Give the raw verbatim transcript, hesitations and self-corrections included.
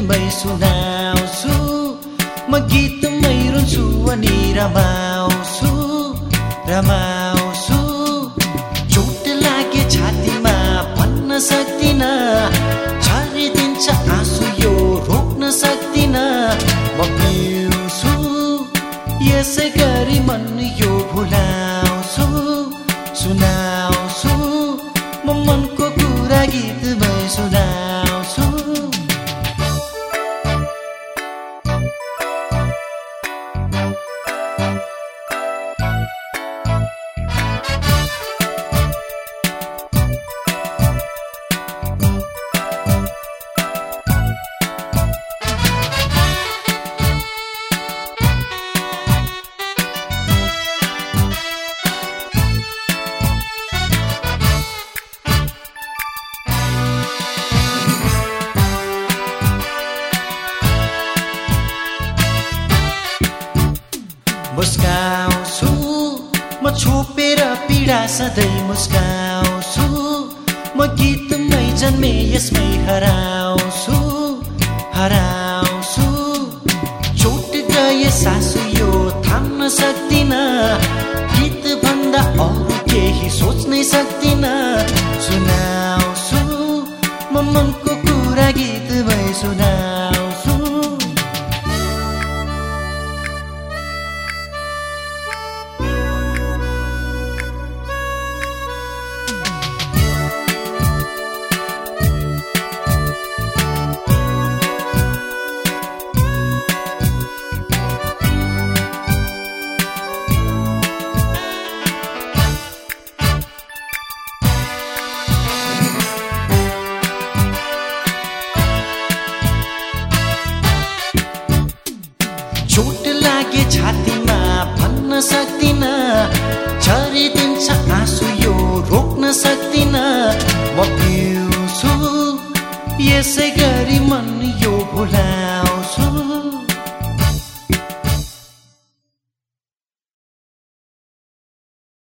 गीतमै सुनाउँछु म गीतमै रुन्छु अनि रमाउँछु रमाउँछु चोट लागे छातीमा भन्न सक्दिन झरिदिन्छ आँसु यो रोक्न सक्दिन म पिउँछु यसै गरी मन यो भुलाउँछु सुनाउँछु म मनको कुरा गीतमै सुनाउँछु मुस्काउँछु म छोपेर पीडा सधैँ मुस्काउँछु म गीतमै जन्मे यसमै हराउँछु हराउँछु चोट गए सासु यो थाम्न सक्दिन गीत भन्दा अरू केही सोच्नै सक्दिन सुनाउँछु म मनको कुरा गीतमै सुनाउँछु चोट लागे छातीमा भन्न सक्दिन झरिदिन्छ आँसु यो रोक्न सक्दिन म पिउँछु यसै गरी मन यो भुला